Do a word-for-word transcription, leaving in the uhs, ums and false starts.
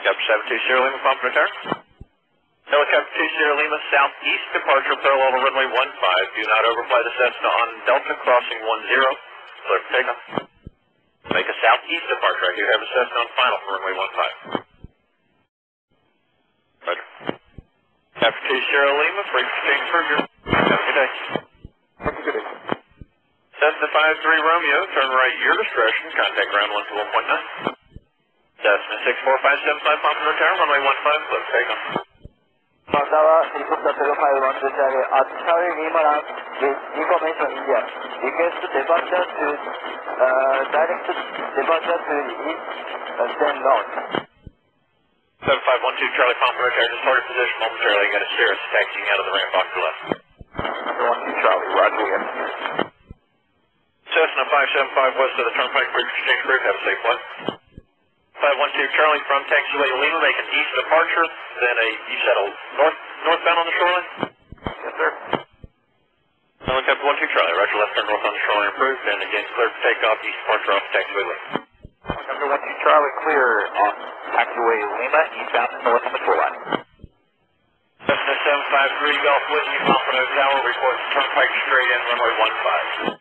Helicopter seven two Sierra Lima, Pompano Tower. Helicopter two Sierra Lima, southeast departure parallel to runway one five. Do not overfly the Cessna on Delta crossing one zero. Clear for takeoff. Make a southeast departure. I do have a Cessna on final for runway one five. Roger. Helicopter two Sierra Lima, free to change for your. Have a good day. Have a good day. Cessna five three Romeo, turn right your discretion. Contact ground one two one point nine. Cessna six four five seven five Pompano Tower, runway one five, clear for takeoff. Tower, helicopter zero five one to Charlie, at Charlie Lima land with information India. Request departure to, uh, direct departure to the east, uh, then north. seven five one two Charlie Pompano Tower, just hold your position momentarily. You got a Cirrus taxiing out of the ramp off to the left. one two Charlie, Roger, we have a Cirrus. Cessna five seven five west of the Turnpike Bridge Exchange Group, have a safe flight. five one two Charlie from taxiway Lima, make an east departure, then a, you said a north, northbound on the shoreline? Yes, sir. Helicopter one two Charlie, roger, left turn north on the shoreline approved, and again clear for takeoff, east departure off taxiway Lima. Helicopter one two Charlie, clear on taxiway Lima, eastbound and north on the shoreline. Cessna seven five three Golf Whiskey, Pompano Tower, reports Turnpike straight in runway one five.